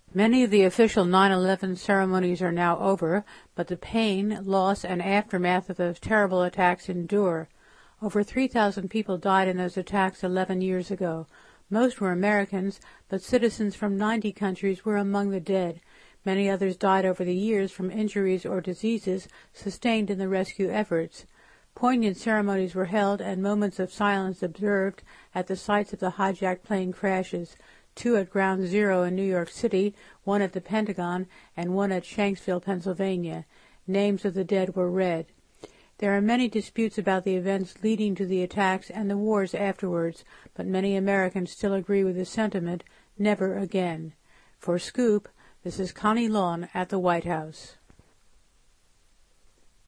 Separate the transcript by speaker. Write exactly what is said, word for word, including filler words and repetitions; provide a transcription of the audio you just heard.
Speaker 1: Many of the official nine eleven ceremonies are now over, but the pain, loss, and aftermath of those terrible attacks endure. Over three thousand people died in those attacks eleven years ago. Most were Americans, but citizens from ninety countries were among the dead. Many others died over the years from injuries or diseases sustained in the rescue efforts. Poignant ceremonies were held and moments of silence observed at the sites of the hijacked plane crashes, two at Ground Zero in New York City, one at the Pentagon, and one at Shanksville, Pennsylvania. Names of the dead were read. There are many disputes about the events leading to the attacks and the wars afterwards, but many Americans still agree with the sentiment, never again. For Scoop, this is Connie Lawn at the White House.